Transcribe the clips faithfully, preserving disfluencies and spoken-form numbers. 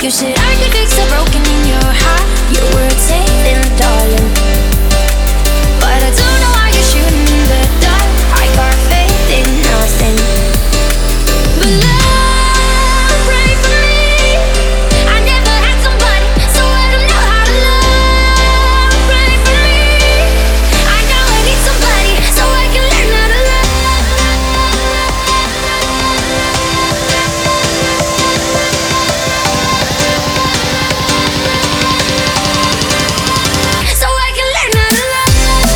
You said I could fix the broken in your heart. Your words saving, darling. But I don't know why you're shooting in the dark. I got faith in nothing. But love, pray for me. I never had somebody, so I don't know how to love. Pray for me. I know I need somebody, so I can learn how to love. So I can learn how to love.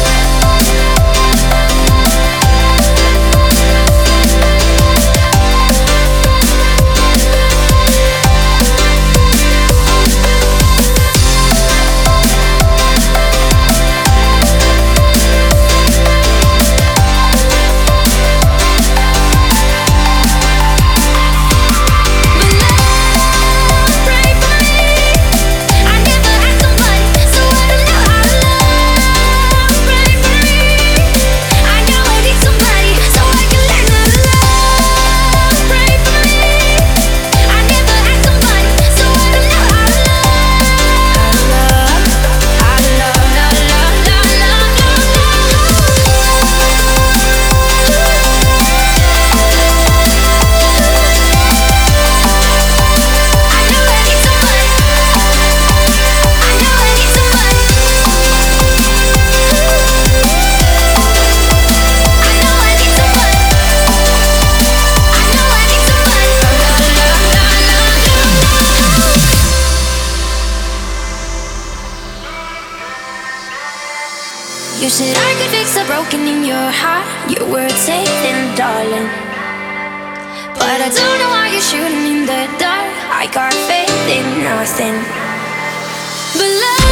You said I could fix the broken in your heart. Your words saving, darling. But I don't know why you're shooting in the dark. I got faith in nothing but love.